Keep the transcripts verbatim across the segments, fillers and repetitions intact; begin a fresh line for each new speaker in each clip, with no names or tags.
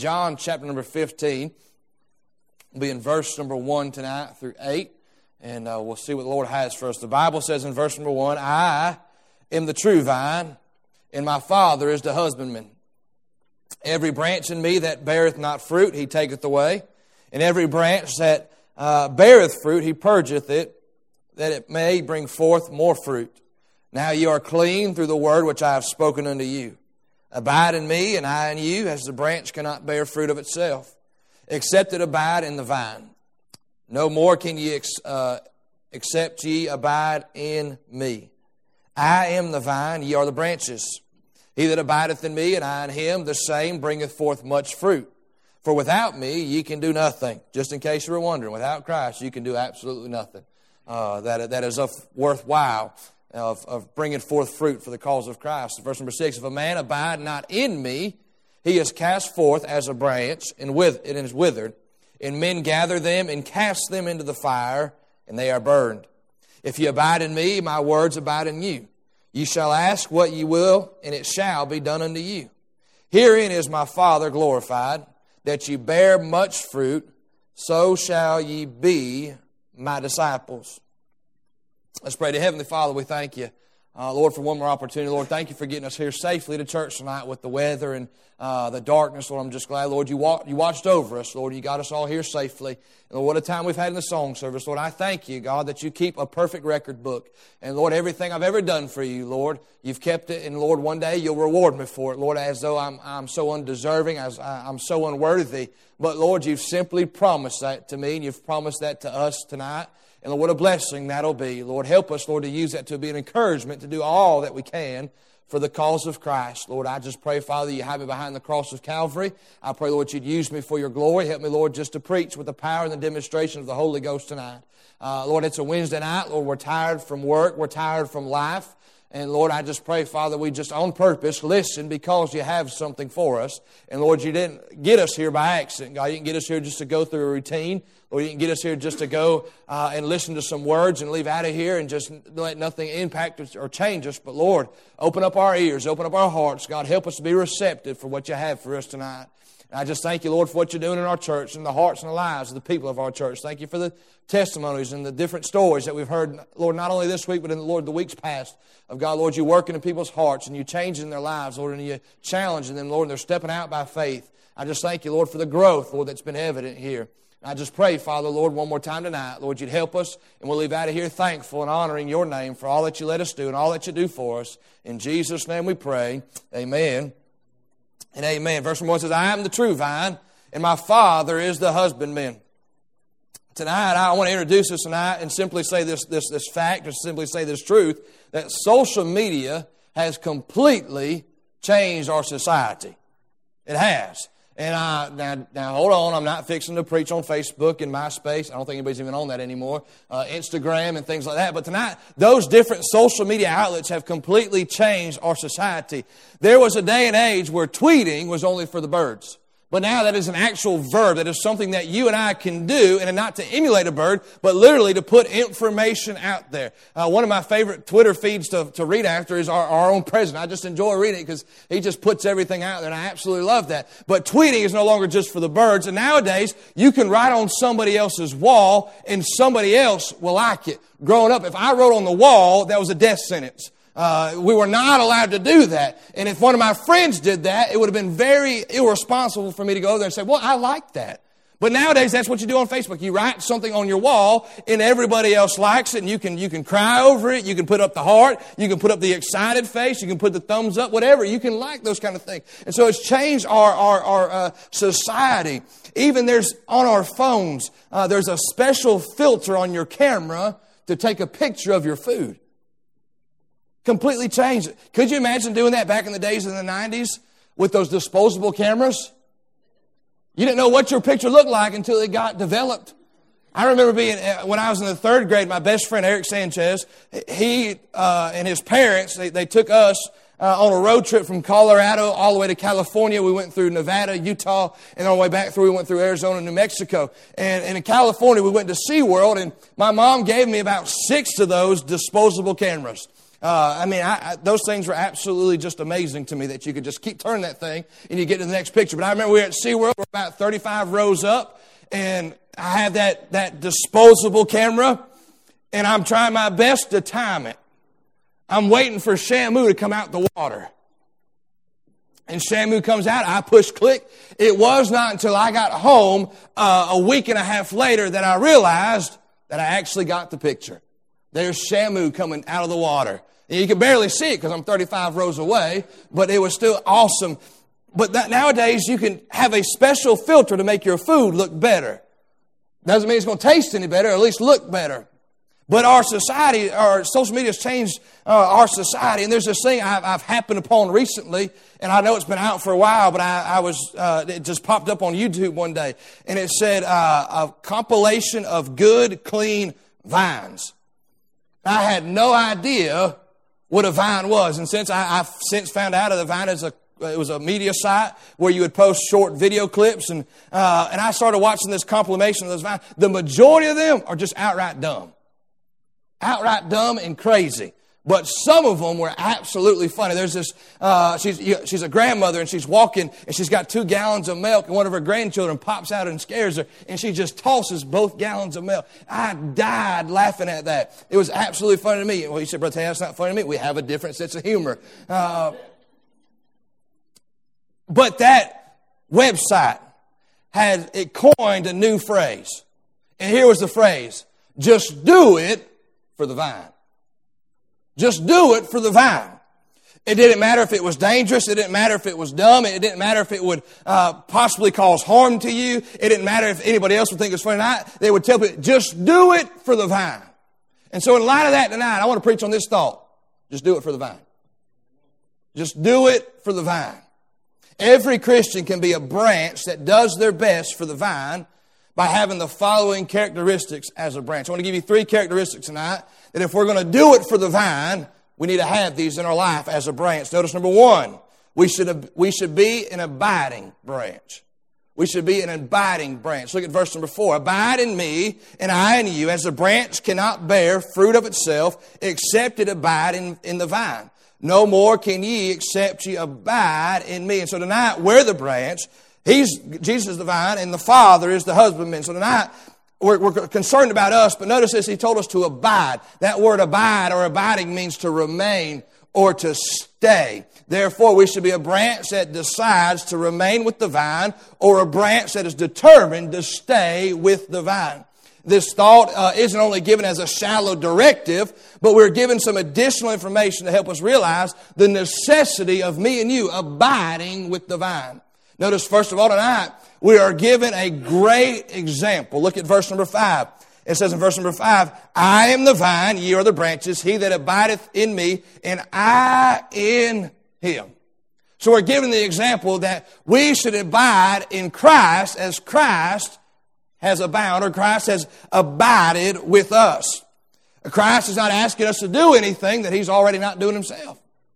John chapter number fifteen. We'll be in verse number one tonight through eight. And uh, we'll see what the Lord has for us. The Bible says in verse number one, I am the true vine, and my Father is the husbandman. Every branch in me that beareth not fruit, he taketh away. And every branch that uh, beareth fruit, he purgeth it, that it may bring forth more fruit. Now you are clean through the word which I have spoken unto you. Abide in me, and I in you, as the branch cannot bear fruit of itself, except it abide in the vine. No more can ye, ex, uh, except ye abide in me. I am the vine, ye are the branches. He that abideth in me, and I in him, the same bringeth forth much fruit. For without me, ye can do nothing. Just in case you were wondering, without Christ, you can do absolutely nothing. Uh, that, that is of worthwhile. Of, of bringing forth fruit for the cause of Christ. Verse number six, if a man abide not in me, he is cast forth as a branch, and with, it is withered, and men gather them and cast them into the fire, and they are burned. If ye abide in me, my words abide in you. Ye shall ask what ye will, and it shall be done unto you. Herein is my Father glorified, that ye bear much fruit, so shall ye be my disciples. Let's pray. To Heavenly Father, we thank you, uh, Lord, for one more opportunity. Lord, thank you for getting us here safely to church tonight with the weather and uh, the darkness. Lord, I'm just glad, Lord, you, walk, you watched over us. Lord, you got us all here safely. And Lord, what a time we've had in the song service. Lord, I thank you, God, that you keep a perfect record book. And Lord, everything I've ever done for you, Lord, you've kept it. And Lord, one day you'll reward me for it, Lord, as though I'm, I'm so undeserving, as I'm so unworthy. But Lord, you've simply promised that to me, and you've promised that to us tonight. And Lord, what a blessing that'll be. Lord, help us, Lord, to use that to be an encouragement to do all that we can for the cause of Christ. Lord, I just pray, Father, you hide me behind the cross of Calvary. I pray, Lord, you'd use me for your glory. Help me, Lord, just to preach with the power and the demonstration of the Holy Ghost tonight. Uh, Lord, it's a Wednesday night. Lord, we're tired from work. We're tired from life. And Lord, I just pray, Father, we just on purpose listen because you have something for us. And Lord, you didn't get us here by accident. God, you didn't get us here just to go through a routine. Lord, you didn't get us here just to go uh, and listen to some words and leave out of here and just let nothing impact us or change us. But Lord, open up our ears, open up our hearts. God, help us to be receptive for what you have for us tonight. And I just thank you, Lord, for what you're doing in our church and the hearts and the lives of the people of our church. Thank you for the testimonies and the different stories that we've heard, Lord, not only this week, but in the Lord, the weeks past of God, Lord, you working in people's hearts and you changing their lives, Lord, and you challenging them, Lord, and they're stepping out by faith. I just thank you, Lord, for the growth, Lord, that's been evident here. I just pray, Father, Lord, one more time tonight, Lord, you'd help us, and we'll leave out of here thankful and honoring your name for all that you let us do and all that you do for us. In Jesus' name we pray. Amen and amen. Verse one says, I am the true vine, and my Father is the husbandman. Tonight, I want to introduce us tonight and simply say this, this, this fact, or simply say this truth, that social media has completely changed our society. It has. And I, now, now, hold on, I'm not fixing to preach on Facebook and MySpace. I don't think anybody's even on that anymore. Uh, Instagram and things like that. But tonight, those different social media outlets have completely changed our society. There was a day and age where tweeting was only for the birds. But now that is an actual verb. That is something that you and I can do, and not to emulate a bird, but literally to put information out there. Uh, one of my favorite Twitter feeds to, to read after is our, our own president. I just enjoy reading it because he just puts everything out there, and I absolutely love that. But tweeting is no longer just for the birds. And nowadays, you can write on somebody else's wall, and somebody else will like it. Growing up, if I wrote on the wall, that was a death sentence. Uh, we were not allowed to do that. And if one of my friends did that, it would have been very irresponsible for me to go there and say, well, I like that. But nowadays, that's what you do on Facebook. You write something on your wall, and everybody else likes it, and you can, you can cry over it. You can put up the heart. You can put up the excited face. You can put the thumbs up, whatever. You can like those kind of things. And so it's changed our, our, our uh, society. Even there's, on our phones, uh, there's a special filter on your camera to take a picture of your food. Completely changed it. Could you imagine doing that back in the days in the nineties with those disposable cameras? You didn't know what your picture looked like until it got developed. I remember being, when I was in the third grade, my best friend, Eric Sanchez, he uh, and his parents, they, they took us uh, on a road trip from Colorado all the way to California. We went through Nevada, Utah, and on the way back through, we went through Arizona and New Mexico. And, and in California, we went to SeaWorld, and my mom gave me about six of those disposable cameras. Uh, I mean, I, I, those things were absolutely just amazing to me that you could just keep turning that thing and you get to the next picture. But I remember we were at SeaWorld, we're about thirty-five rows up, and I have that, that disposable camera, and I'm trying my best to time it. I'm waiting for Shamu to come out the water. And Shamu comes out, I push click. It was not until I got home uh, a week and a half later that I realized that I actually got the picture. There's Shamu coming out of the water. And you can barely see it because I'm thirty-five rows away, but it was still awesome. But that, nowadays you can have a special filter to make your food look better. Doesn't mean it's going to taste any better, or at least look better. But our society, our social media has changed uh, our society. And there's this thing I've, I've happened upon recently, and I know it's been out for a while, but I, I was uh, it just popped up on YouTube one day, and it said uh, a compilation of good, clean vines. I had no idea what a vine was, and since I, I've since found out that a vine is a it was a media site where you would post short video clips, and uh, and I started watching this compilation of those vines. The majority of them are just outright dumb. Outright dumb and crazy. But some of them were absolutely funny. There's this, uh, she's, she's a grandmother, and she's walking, and she's got two gallons of milk, and one of her grandchildren pops out and scares her, and she just tosses both gallons of milk. I died laughing at that. It was absolutely funny to me. Well, you said, Brother Tay, that's not funny to me. We have a different sense of humor. Uh, but that website had, it coined a new phrase. And here was the phrase: just do it for the vine. Just do it for the vine. It didn't matter if it was dangerous. It didn't matter if it was dumb. It didn't matter if it would uh, possibly cause harm to you. It didn't matter if anybody else would think it was funny or not. They would tell people, just do it for the vine. And so in light of that tonight, I want to preach on this thought. Just do it for the vine. Just do it for the vine. Every Christian can be a branch that does their best for the vine by having the following characteristics as a branch. I want to give you three characteristics tonight that if we're going to do it for the vine, we need to have these in our life as a branch. Notice number one, we should, we should be an abiding branch. We should be an abiding branch. Look at verse number four. Abide in me, and I in you, as the branch cannot bear fruit of itself, except it abide in, in the vine. No more can ye, except ye abide in me. And so tonight, we're the branch. He's, Jesus is the vine, and the Father is the husbandman. So tonight, we're, we're concerned about us, but notice this, He told us to abide. That word abide or abiding means to remain or to stay. Therefore, we should be a branch that decides to remain with the vine, or a branch that is determined to stay with the vine. This thought uh, isn't only given as a shallow directive, but we're given some additional information to help us realize the necessity of me and you abiding with the vine. Notice, first of all, tonight, we are given a great example. Look at verse number five. It says in verse number five, I am the vine, ye are the branches, he that abideth in me, and I in him. So we're given the example that we should abide in Christ as Christ has abounded, or Christ has abided with us. Christ is not asking us to do anything that He's already not doing Himself.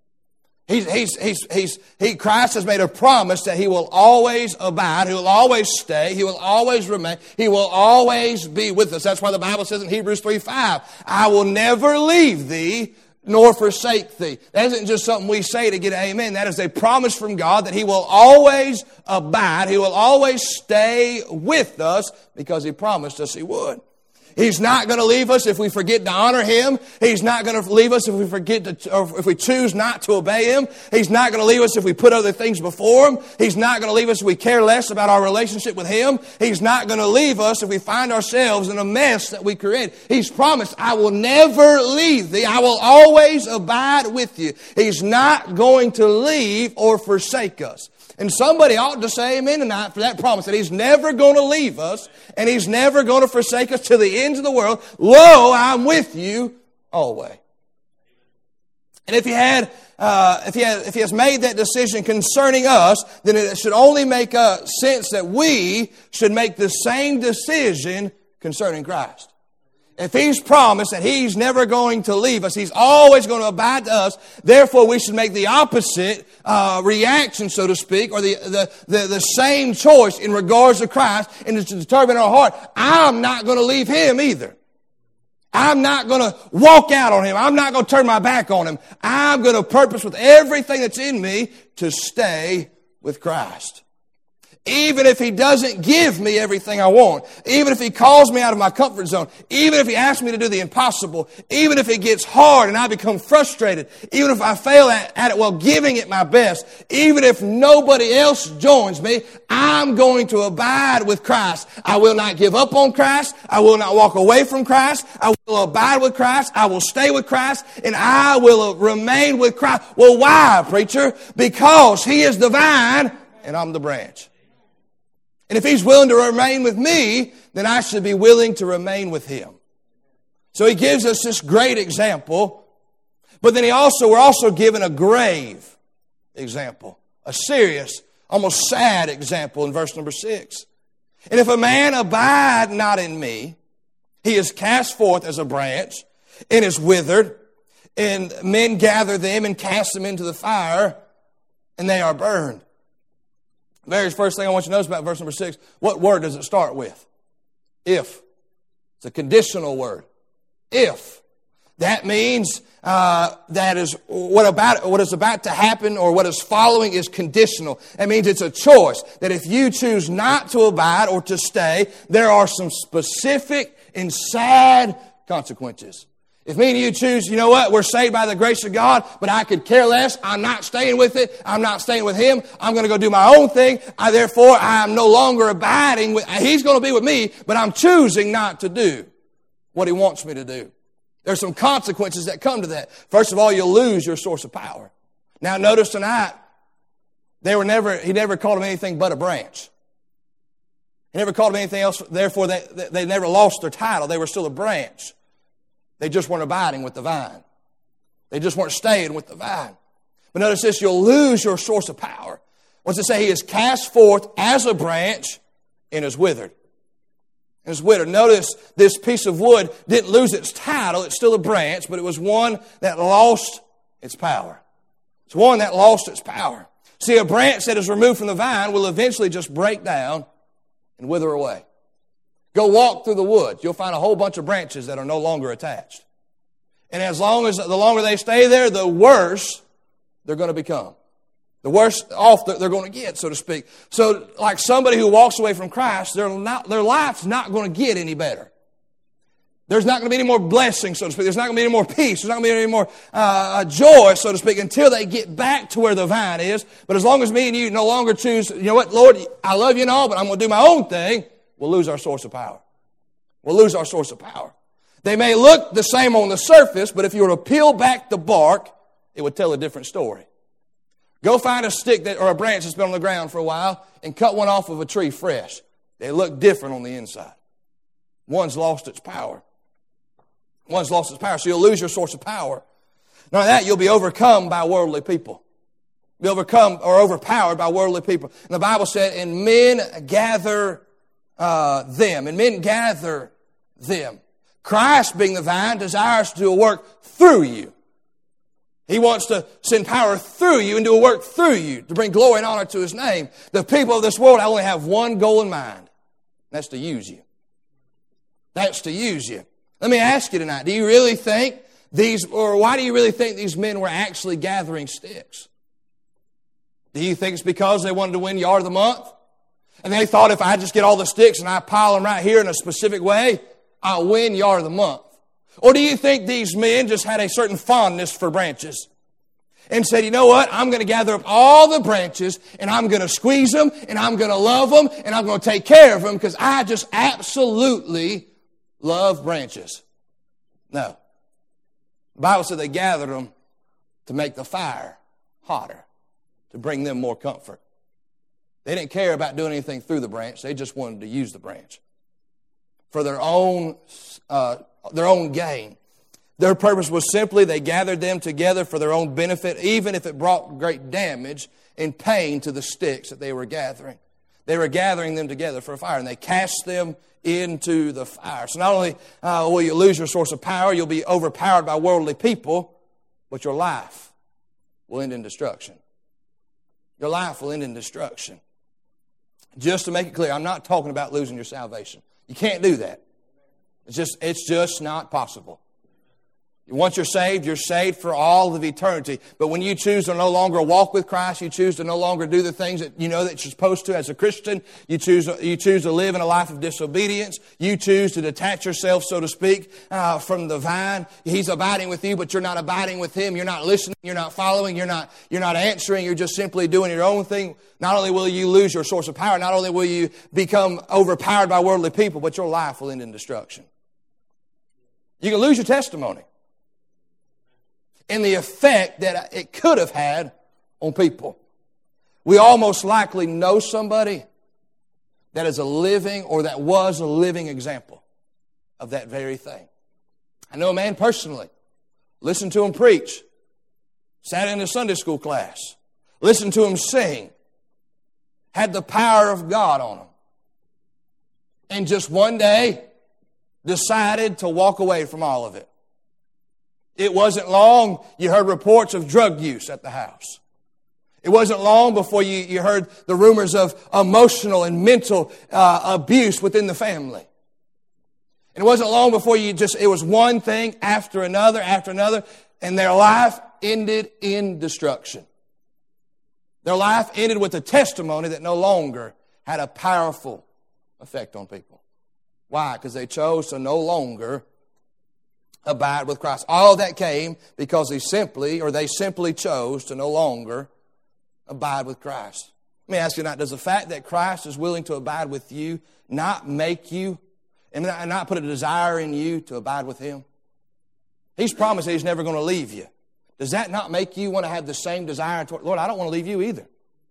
He's, he's, he's, he's, he, Christ has made a promise that He will always abide, He will always stay, He will always remain, He will always be with us. That's why the Bible says in Hebrews three five, I will never leave thee nor forsake thee. That isn't just something we say to get an amen. That is a promise from God that He will always abide, He will always stay with us because He promised us He would. He's not going to leave us if we forget to honor Him. He's not going to leave us if we forget to, or if we choose not to obey Him. He's not going to leave us if we put other things before Him. He's not going to leave us if we care less about our relationship with Him. He's not going to leave us if we find ourselves in a mess that we create. He's promised, I will never leave thee. I will always abide with you. He's not going to leave or forsake us. And somebody ought to say amen tonight for that promise, that He's never going to leave us and He's never going to forsake us to the ends of the world. Lo, I'm with you always. And if He had, uh, if He had, if He has made that decision concerning us, then it should only make uh, sense that we should make the same decision concerning Christ. If He's promised that He's never going to leave us, He's always going to abide to us, therefore we should make the opposite uh, reaction, so to speak, or the, the, the, the same choice in regards to Christ, and to determine in our heart, I'm not going to leave Him either. I'm not going to walk out on him. I'm not going to turn my back on him. I'm going to purpose with everything that's in me to stay with Christ. Even if he doesn't give me everything I want, even if he calls me out of my comfort zone, even if he asks me to do the impossible, even if it gets hard and I become frustrated, even if I fail at, at it while giving it my best, even if nobody else joins me, I'm going to abide with Christ. I will not give up on Christ. I will not walk away from Christ. I will abide with Christ. I will stay with Christ, and I will remain with Christ. Well, why, preacher? Because he is the vine and I'm the branch. And if he's willing to remain with me, then I should be willing to remain with him. So he gives us this great example. But then he also, we're also given a grave example. A serious, almost sad example in verse number six. And if a man abide not in me, he is cast forth as a branch and is withered. And men gather them and cast them into the fire, and they are burned. The very first thing I want you to notice about verse number six, what word does it start with? If. It's a conditional word. If. That means uh, that is what about what is about to happen or what is following is conditional. That means it's a choice. That if you choose not to abide or to stay, there are some specific and sad consequences. If me and you choose, you know what, we're saved by the grace of God, but I could care less. I'm not staying with it. I'm not staying with him. I'm going to go do my own thing. I, therefore, I'm no longer abiding with, he's going to be with me, but I'm choosing not to do what he wants me to do. There's some consequences that come to that. First of all, you'll lose your source of power. Now, notice tonight, they were never, he never called them anything but a branch. He never called them anything else. Therefore, they, they never lost their title. They were still a branch. They just weren't abiding with the vine. They just weren't staying with the vine. But notice this, you'll lose your source of power. What's it say? He is cast forth as a branch and is withered. And is withered. Notice this piece of wood didn't lose its title. It's still a branch, but it was one that lost its power. It's one that lost its power. See, a branch that is removed from the vine will eventually just break down and wither away. Go walk through the woods. You'll find a whole bunch of branches that are no longer attached. And as long as, the longer they stay there, the worse they're going to become. The worse off they're going to get, so to speak. So like somebody who walks away from Christ, their, not, their life's not going to get any better. There's not going to be any more blessing, so to speak. There's not going to be any more peace. There's not going to be any more uh, joy, so to speak, until they get back to where the vine is. But as long as me and you no longer choose, you know what, Lord, I love you and all, but I'm going to do my own thing, we'll lose our source of power. We'll lose our source of power. They may look the same on the surface, but if you were to peel back the bark, it would tell a different story. Go find a stick that, or a branch that's been on the ground for a while and cut one off of a tree fresh. They look different on the inside. One's lost its power. One's lost its power, so you'll lose your source of power. Not only that, you'll be overcome by worldly people. Be overcome or overpowered by worldly people. And the Bible said, and men gather Uh, them, and men gather them. Christ, being the vine, desires to do a work through you. He wants to send power through you and do a work through you to bring glory and honor to his name. The people of this world only have one goal in mind. That's to use you. That's to use you. Let me ask you tonight, do you really think these, or why do you really think these men were actually gathering sticks? Do you think it's because they wanted to win Yard of the Month? And they thought if I just get all the sticks and I pile them right here in a specific way, I'll win Yard of the Month. Or do you think these men just had a certain fondness for branches and said, you know what, I'm going to gather up all the branches and I'm going to squeeze them and I'm going to love them and I'm going to take care of them because I just absolutely love branches? No. The Bible said they gathered them to make the fire hotter, to bring them more comfort. They didn't care about doing anything through the branch. They just wanted to use the branch for their own, uh, their own gain. Their purpose was simply they gathered them together for their own benefit, even if it brought great damage and pain to the sticks that they were gathering. They were gathering them together for a fire, and they cast them into the fire. So not only uh, will you lose your source of power, you'll be overpowered by worldly people, but your life will end in destruction. Your life will end in destruction. Just to make it clear, I'm not talking about losing your salvation. You can't do that. It's just, it's just not possible. Once you're saved, you're saved for all of eternity. But when you choose to no longer walk with Christ, you choose to no longer do the things that you know that you're supposed to as a Christian, you choose, you choose to live in a life of disobedience, you choose to detach yourself, so to speak, uh, from the vine. He's abiding with you, but you're not abiding with Him. You're not listening, you're not following, you're not, you're not answering, you're just simply doing your own thing. Not only will you lose your source of power, not only will you become overpowered by worldly people, but your life will end in destruction. You can lose your testimony and the effect that it could have had on people. We almost likely know somebody that is a living or that was a living example of that very thing. I know a man personally. Listened to him preach. Sat in a Sunday school class. Listened to him sing. Had the power of God on him. And just one day decided to walk away from all of it. It wasn't long you heard reports of drug use at the house. It wasn't long before you, you heard the rumors of emotional and mental uh, abuse within the family. And it wasn't long before you just, it was one thing after another, after another, and their life ended in destruction. Their life ended with a testimony that no longer had a powerful effect on people. Why? Because they chose to no longer abide with Christ. All of that came because he simply, or they simply chose to no longer abide with Christ. Let me ask you tonight, does the fact that Christ is willing to abide with you not make you, and not put a desire in you to abide with Him? He's promised that He's never going to leave you. Does that not make you want to have the same desire toward, Lord, I don't want to leave you either.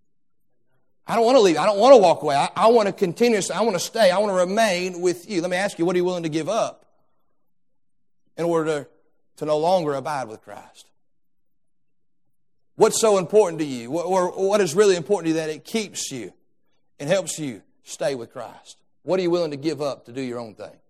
I don't want to leave. I don't want to walk away. I, I want to continue. I want to stay. I want to remain with you. Let me ask you, what are you willing to give up in order to, to no longer abide with Christ? What's so important to you? What, or what is really important to you that it keeps you and helps you stay with Christ? What are you willing to give up to do your own thing?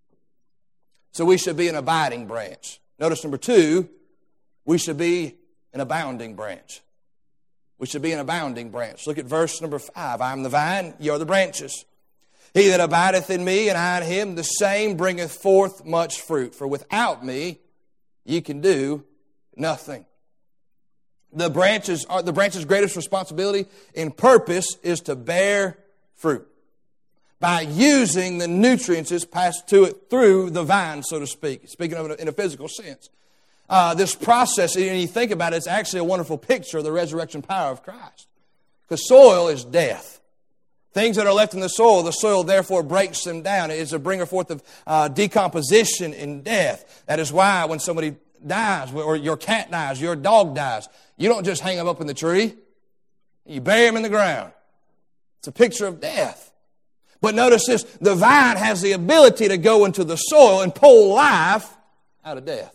So we should be an abiding branch. Notice number two, we should be an abounding branch. We should be an abounding branch. Look at verse number five. I am the vine, ye are the branches. He that abideth in me, and I in him, the same bringeth forth much fruit. For without me, ye can do nothing. The branches are the branch's greatest responsibility and purpose is to bear fruit by using the nutrients that's passed to it through the vine, so to speak. Speaking of it in a physical sense. Uh, this process, and you think about it, it's actually a wonderful picture of the resurrection power of Christ. Because soil is death. Things that are left in the soil, the soil therefore breaks them down. It is a bringer forth of uh, decomposition and death. That is why when somebody dies, or your cat dies, your dog dies, you don't just hang them up in the tree. You bury them in the ground. It's a picture of death. But notice this, the vine has the ability to go into the soil and pull life out of death.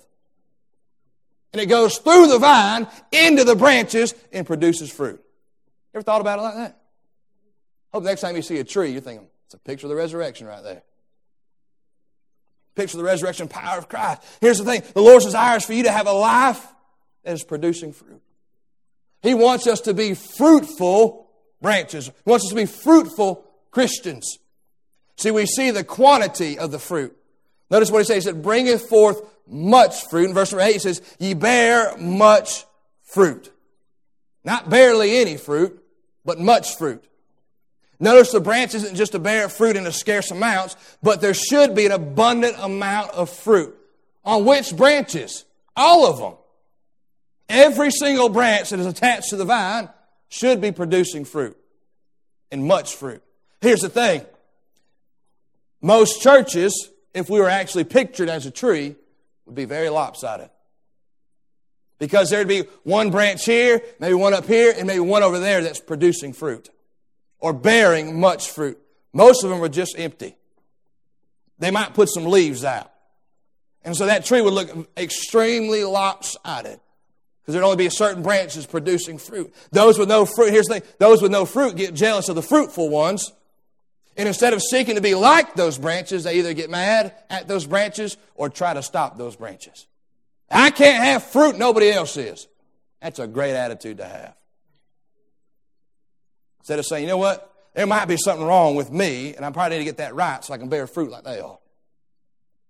And it goes through the vine into the branches and produces fruit. You ever thought about it like that? Hope next time you see a tree, you're thinking, it's a picture of the resurrection right there. Picture of the resurrection power of Christ. Here's the thing. The Lord's desire is for you to have a life that is producing fruit. He wants us to be fruitful branches. He wants us to be fruitful Christians. See, we see the quantity of the fruit. Notice what he says. He said, bringeth forth much fruit. In verse number eight, he says, ye bear much fruit. Not barely any fruit, but much fruit. Notice the branch isn't just to bear fruit in a scarce amounts, but there should be an abundant amount of fruit. On which branches? All of them. Every single branch that is attached to the vine should be producing fruit. And much fruit. Here's the thing. Most churches, if we were actually pictured as a tree, would be very lopsided. Because there'd be one branch here, maybe one up here, and maybe one over there that's producing fruit. Or bearing much fruit. Most of them are just empty. They might put some leaves out. And so that tree would look extremely lopsided. Because there'd only be a certain branches producing fruit. Those with no fruit, here's the thing, those with no fruit get jealous of the fruitful ones. And instead of seeking to be like those branches, they either get mad at those branches or try to stop those branches. I can't have fruit, nobody else is. That's a great attitude to have. Instead of saying, you know what, there might be something wrong with me, and I probably need to get that right so I can bear fruit like they are.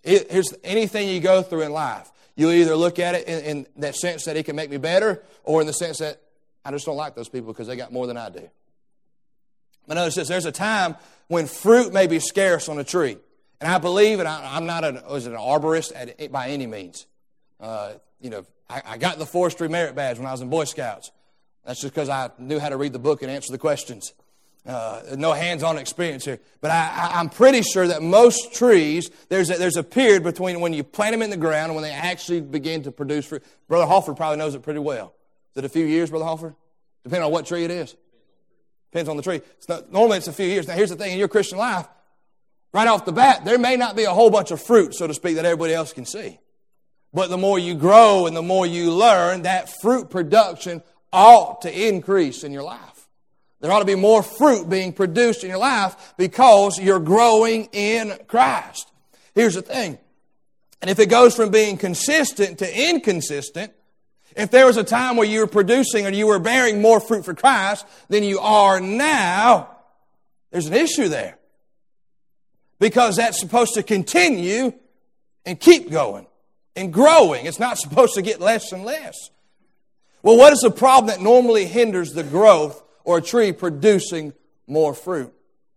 It, here's anything you go through in life. You either look at it in, in that sense that He can make me better, or in the sense that I just don't like those people because they got more than I do. But notice this, there's a time when fruit may be scarce on a tree. And I believe, and I, I'm not a, was it an arborist at, by any means. Uh, you know, I, I got the forestry merit badge when I was in Boy Scouts. That's just because I knew how to read the book and answer the questions. Uh, no hands-on experience here. But I, I, I'm pretty sure that most trees, there's a, there's a period between when you plant them in the ground and when they actually begin to produce fruit. Brother Halford probably knows it pretty well. Is it a few years, Brother Halford? Depending on what tree it is. Depends on the tree. It's not, normally it's a few years. Now here's the thing, in your Christian life, right off the bat, there may not be a whole bunch of fruit, so to speak, that everybody else can see. But the more you grow and the more you learn, that fruit production ought to increase in your life. There ought to be more fruit being produced in your life because you're growing in Christ. Here's the thing. And if it goes from being consistent to inconsistent, if there was a time where you were producing or you were bearing more fruit for Christ than you are now, there's an issue there. Because that's supposed to continue and keep going and growing. It's not supposed to get less and less. Well, what is the problem that normally hinders the growth or a tree producing more fruit?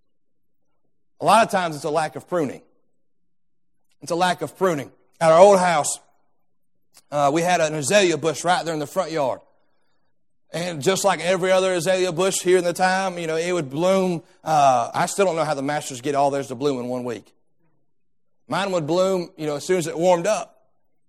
A lot of times it's a lack of pruning. It's a lack of pruning. At our old house, uh, we had an azalea bush right there in the front yard. And just like every other azalea bush here in the time, you know, it would bloom. Uh, I still don't know how the masters get all theirs to bloom in one week. Mine would bloom, you know, as soon as it warmed up.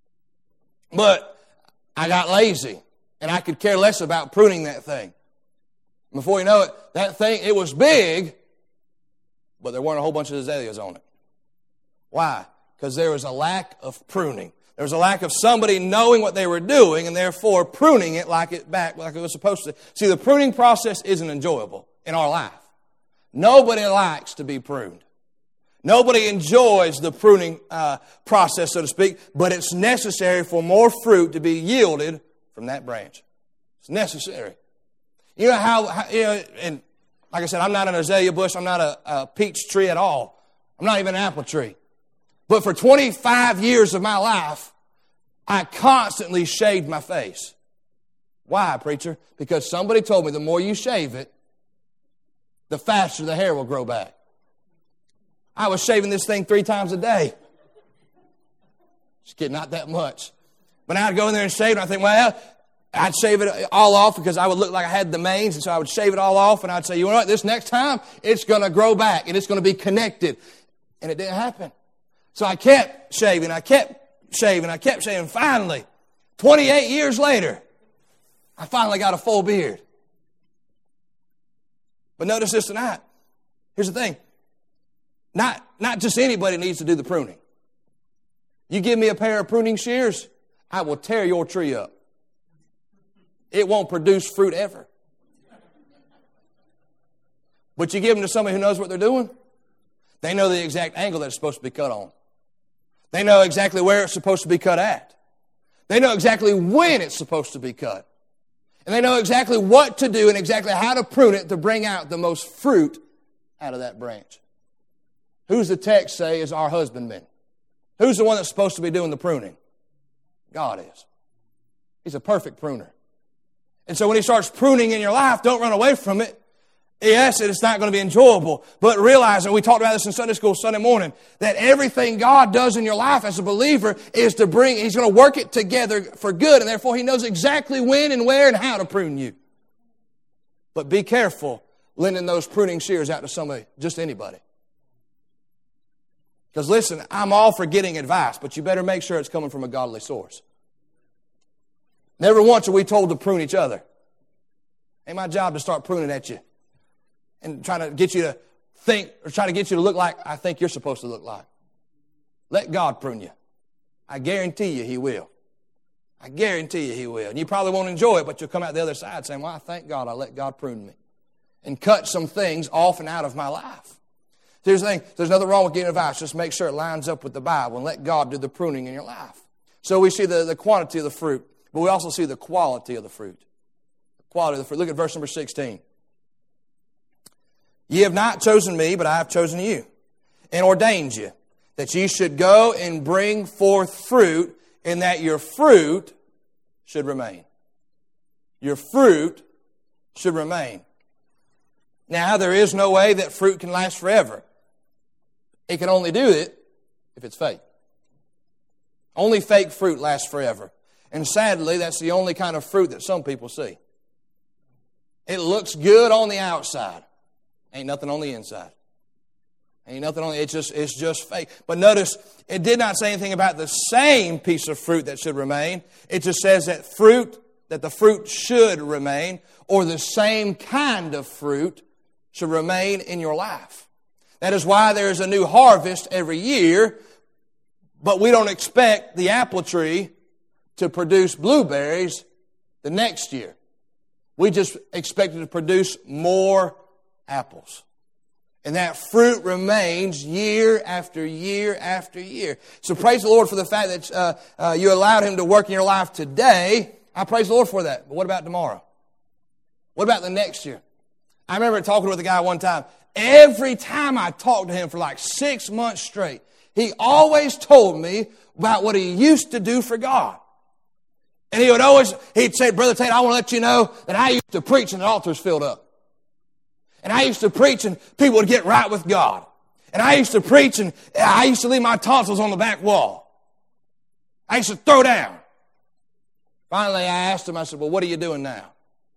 But I got lazy, and I could care less about pruning that thing. Before you know it, that thing, it was big, but there weren't a whole bunch of azaleas on it. Why? Because there was a lack of pruning. There was a lack of somebody knowing what they were doing and therefore pruning it like it back like it was supposed to. See, the pruning process isn't enjoyable in our life. Nobody likes to be pruned. Nobody enjoys the pruning uh, process, so to speak, but it's necessary for more fruit to be yielded from that branch. It's necessary. You know how, how you know, and like I said, I'm not an azalea bush. I'm not a, a peach tree at all. I'm not even an apple tree. But for twenty-five years of my life, I constantly shaved my face. Why, preacher? Because somebody told me the more you shave it, the faster the hair will grow back. I was shaving this thing three times a day. Just kidding, not that much. But I'd go in there and shave it, and I think, well, I'd shave it all off because I would look like I had the mange, and so I would shave it all off, and I'd say, you know what, this next time, it's going to grow back, and it's going to be connected. And it didn't happen. So I kept shaving, I kept shaving, I kept shaving. Finally, twenty-eight years later, I finally got a full beard. But notice this tonight. Here's the thing. Not, not just anybody needs to do the pruning. You give me a pair of pruning shears, I will tear your tree up. It won't produce fruit ever. But you give them to somebody who knows what they're doing, they know the exact angle that it's supposed to be cut on. They know exactly where it's supposed to be cut at. They know exactly when it's supposed to be cut. And they know exactly what to do and exactly how to prune it to bring out the most fruit out of that branch. Who's the text say is our husbandman? Who's the one that's supposed to be doing the pruning? God is. He's a perfect pruner. And so when He starts pruning in your life, don't run away from it. Yes, it's not going to be enjoyable, but realize, and we talked about this in Sunday school Sunday morning, that everything God does in your life as a believer is to bring, He's going to work it together for good, and therefore He knows exactly when and where and how to prune you. But be careful lending those pruning shears out to somebody, just anybody. Because listen, I'm all for getting advice, but you better make sure it's coming from a godly source. Never once are we told to prune each other. Ain't my job to start pruning at you and trying to get you to think or try to get you to look like I think you're supposed to look like. Let God prune you. I guarantee you He will. I guarantee you He will. And you probably won't enjoy it, but you'll come out the other side saying, well, I thank God I let God prune me and cut some things off and out of my life. Here's the thing. There's nothing wrong with getting advice. Just make sure it lines up with the Bible and let God do the pruning in your life. So we see the, the quantity of the fruit, but we also see the quality of the fruit. The quality of the fruit. Look at verse number sixteen. Ye have not chosen me, but I have chosen you, and ordained you, that ye should go and bring forth fruit, and that your fruit should remain. Your fruit should remain. Now, there is no way that fruit can last forever. It can only do it if it's fake. Only fake fruit lasts forever. And sadly, that's the only kind of fruit that some people see. It looks good on the outside. Ain't nothing on the inside. Ain't nothing on it. It's just, it's just fake. But notice, it did not say anything about the same piece of fruit that should remain. It just says that fruit, that the fruit should remain, or the same kind of fruit should remain in your life. That is why there is a new harvest every year, but we don't expect the apple tree to produce blueberries the next year. We just expect it to produce more apples. And that fruit remains year after year after year. So praise the Lord for the fact that uh, uh, you allowed Him to work in your life today. I praise the Lord for that. But what about tomorrow? What about the next year? I remember talking with a guy one time. Every time I talked to him for like six months straight, he always told me about what he used to do for God. And he would always, he'd say, Brother Tate, I want to let you know that I used to preach and the altars filled up. And I used to preach and people would get right with God. And I used to preach and I used to leave my tonsils on the back wall. I used to throw down. Finally, I asked him, I said, well, what are you doing now?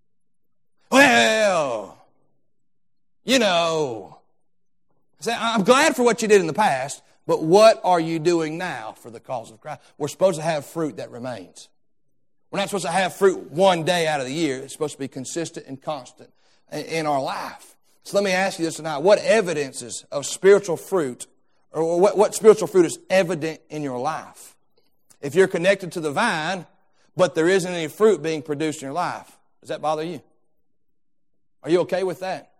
Well, you know, I said, I'm glad for what you did in the past, but what are you doing now for the cause of Christ? We're supposed to have fruit that remains. We're not supposed to have fruit one day out of the year. It's supposed to be consistent and constant in our life. So let me ask you this tonight. What evidences of spiritual fruit, or what, what spiritual fruit is evident in your life? If you're connected to the vine, but there isn't any fruit being produced in your life, does that bother you? Are you okay with that?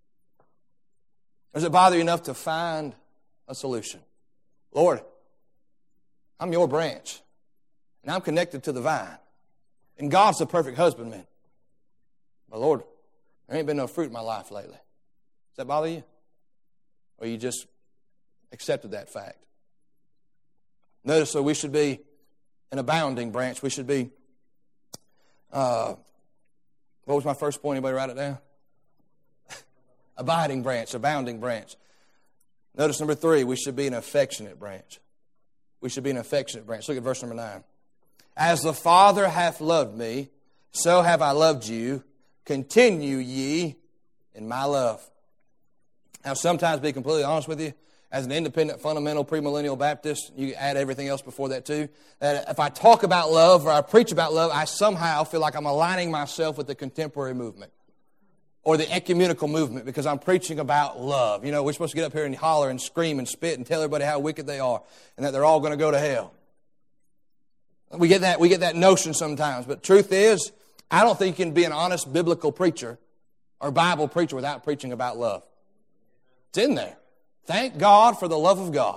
Or does it bother you enough to find a solution? Lord, I'm your branch, and I'm connected to the vine. And God's the perfect husbandman. But Lord, there ain't been no fruit in my life lately. Does that bother you? Or you just accepted that fact? Notice, so we should be an abounding branch. We should be, uh, what was my first point? Anybody write it down? Abiding branch, abounding branch. Notice number three, we should be an affectionate branch. We should be an affectionate branch. Look at verse number nine. As the Father hath loved me, so have I loved you. Continue ye in my love. Now, sometimes, to be completely honest with you, as an independent, fundamental, premillennial Baptist, you add everything else before that too, that if I talk about love or I preach about love, I somehow feel like I'm aligning myself with the contemporary movement or the ecumenical movement because I'm preaching about love. You know, we're supposed to get up here and holler and scream and spit and tell everybody how wicked they are and that they're all going to go to hell. We get that, we get that notion sometimes, but truth is, I don't think you can be an honest biblical preacher or Bible preacher without preaching about love. It's in there. Thank God for the love of God.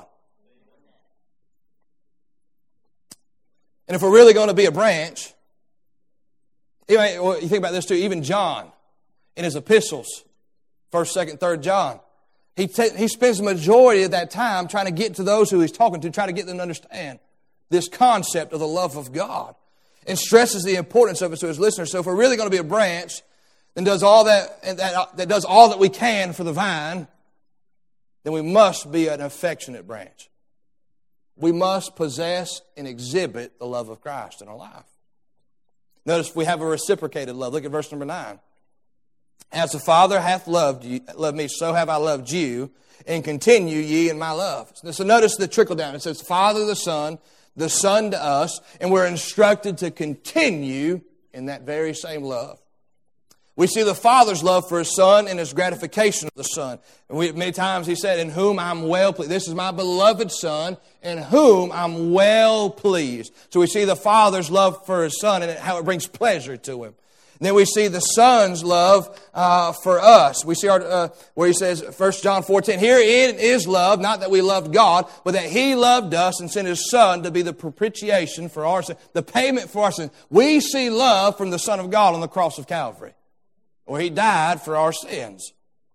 And if we're really going to be a branch, you think about this too, even John in his epistles, first, second, third John, he, t- he spends the majority of that time trying to get to those who he's talking to, trying to get them to understand this concept of the love of God, and stresses the importance of it to his listeners. So if we're really going to be a branch that does all that, that, that does all that we can for the vine, then we must be an affectionate branch. We must possess and exhibit the love of Christ in our life. Notice we have a reciprocated love. Look at verse number nine. As the Father hath loved you, loved me, so have I loved you, and continue ye in my love. So notice the trickle down. It says, Father, the Son, the Son to us, and we're instructed to continue in that very same love. We see the Father's love for His Son and His gratification of the Son. And we, many times He said, in whom I'm well pleased. This is my beloved Son, in whom I'm well pleased. So we see the Father's love for His Son and how it brings pleasure to Him. And then we see the Son's love uh, for us. We see our, uh, where He says, First John four ten, herein is love, not that we loved God, but that He loved us and sent His Son to be the propitiation for our sin, the payment for our sin. We see love from the Son of God on the cross of Calvary, where He died for our sins.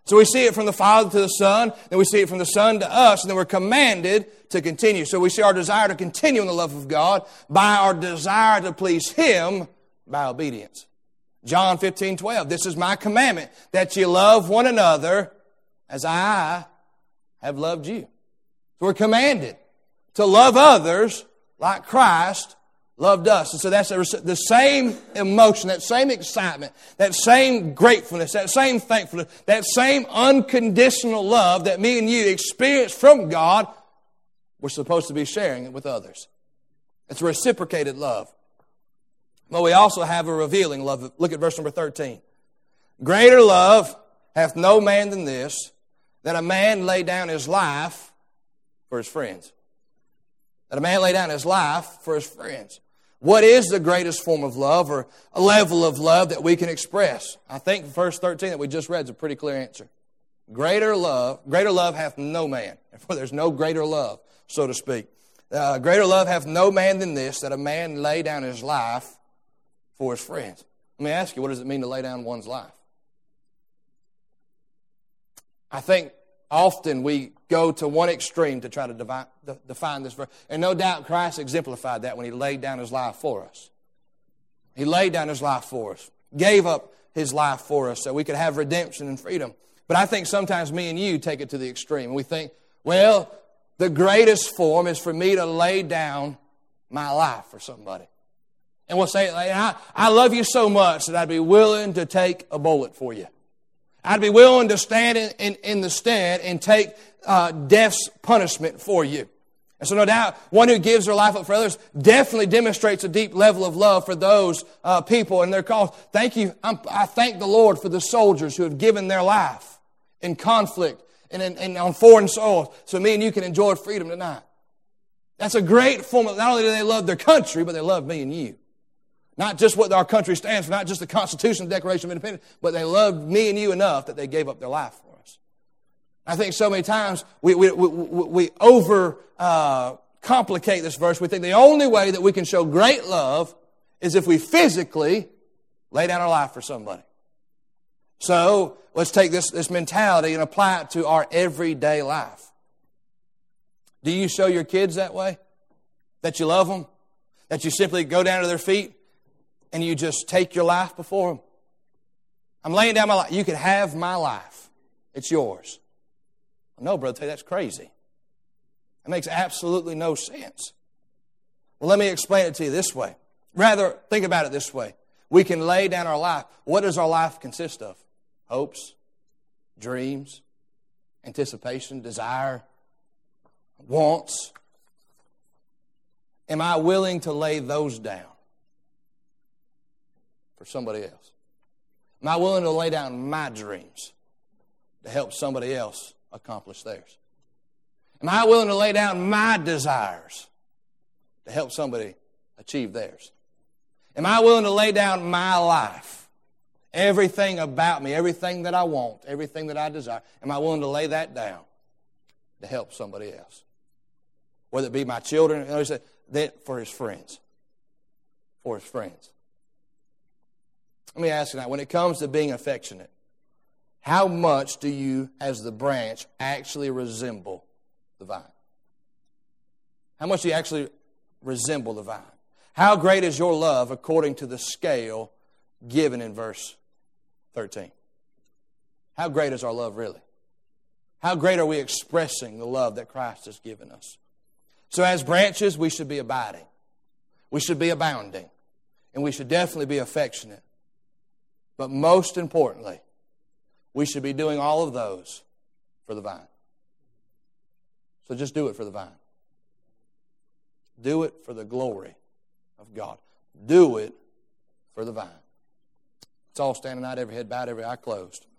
So we see it from the Father to the Son, then we see it from the Son to us, and then we're commanded to continue. So we see our desire to continue in the love of God by our desire to please Him by obedience. John fifteen twelve, this is my commandment, that you love one another as I have loved you. So we're commanded to love others like Christ loved us. And so that's the same emotion, that same excitement, that same gratefulness, that same thankfulness, that same unconditional love that me and you experience from God, we're supposed to be sharing it with others. It's a reciprocated love. But we also have a revealing love. Look at verse number thirteen. Greater love hath no man than this, that a man lay down his life for his friends. That a man lay down his life for his friends. What is the greatest form of love, or a level of love that we can express? I think verse thirteen that we just read is a pretty clear answer. Greater love, greater love hath no man. For there's no greater love, so to speak. Uh, greater love hath no man than this, that a man lay down his life for his friends. Let me ask you, what does it mean to lay down one's life? I think often we go to one extreme to try to divide, define this verse. And no doubt Christ exemplified that when He laid down His life for us. He laid down His life for us. Gave up His life for us so we could have redemption and freedom. But I think sometimes me and you take it to the extreme. And we think, well, the greatest form is for me to lay down my life for somebody. And we'll say, I, I love you so much that I'd be willing to take a bullet for you. I'd be willing to stand in, in, in the stead and take uh, death's punishment for you. And so no doubt, one who gives their life up for others definitely demonstrates a deep level of love for those uh, people and their cause. Thank you. I'm, I thank the Lord for the soldiers who have given their life in conflict and, in, and on foreign soil so me and you can enjoy freedom tonight. That's a great form of, not only do they love their country, but they love me and you. Not just what our country stands for, not just the Constitution, the Declaration of Independence, but they loved me and you enough that they gave up their life for us. I think so many times we, we, we, we over uh, complicate this verse. We think the only way that we can show great love is if we physically lay down our life for somebody. So let's take this, this mentality and apply it to our everyday life. Do you show your kids that way? That you love them? That you simply go down to their feet and you just take your life before them? I'm laying down my life. You can have my life. It's yours. No, brother, that's crazy. It makes absolutely no sense. Well, let me explain it to you this way. Rather, think about it this way. We can lay down our life. What does our life consist of? Hopes, dreams, anticipation, desire, wants. Am I willing to lay those down for somebody else? Am I willing to lay down my dreams to help somebody else accomplish theirs? Am I willing to lay down my desires to help somebody achieve theirs? Am I willing to lay down my life, everything about me, everything that I want, everything that I desire? Am I willing to lay that down to help somebody else? Whether it be my children, you know, he said, that for his friends. For his friends. Let me ask you now, when it comes to being affectionate, how much do you, as the branch, actually resemble the vine? How much do you actually resemble the vine? How great is your love according to the scale given in verse thirteen? How great is our love really? How great are we expressing the love that Christ has given us? So as branches, we should be abiding. We should be abounding. And we should definitely be affectionate. But most importantly, we should be doing all of those for the vine. So just do it for the vine. Do it for the glory of God. Do it for the vine. It's all standing out, every head bowed, every eye closed.